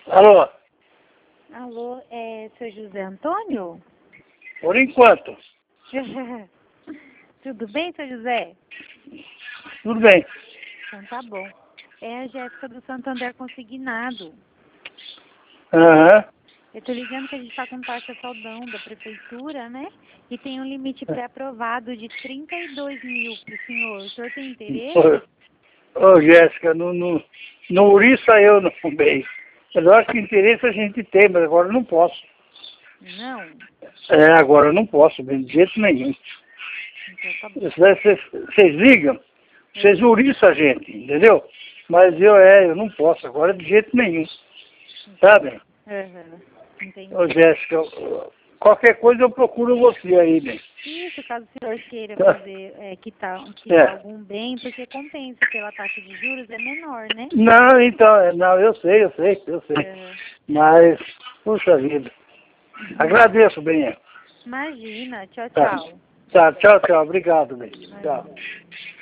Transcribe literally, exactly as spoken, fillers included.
Alô? Alô, é seu José Antônio? Por enquanto. Tudo bem, seu José? Tudo bem. Então tá bom. É a Jéssica do Santander Consignado. Aham. Eu tô ligando que a gente tá com taxa saldão da prefeitura, né? E tem um limite pré-aprovado de trinta e dois mil pro senhor. O senhor tem interesse? Ô, ô Jéssica, não, não, não uriça eu não, bem. Eu acho que interesse a gente tem, mas agora eu não posso. Não? É, agora eu não posso, bem, de jeito nenhum. Então tá bom. Vocês ligam, vocês uriçam a gente, entendeu? Mas eu, é, eu não posso agora de jeito nenhum. Tá bem? Uhum. Entendi. Ô Jéssica, qualquer coisa eu procuro você aí, bem. Isso, caso o senhor queira Tá. fazer, é, quitar, quitar É. algum bem, porque compensa pela taxa de juros, é menor, né? Não, então, é, não, eu sei, eu sei, eu sei. Uhum. Mas, puxa vida. Agradeço, bem. Imagina, tchau, Tá. tchau. Tá, tchau, tchau. Obrigado, bem. Tchau. Imagina.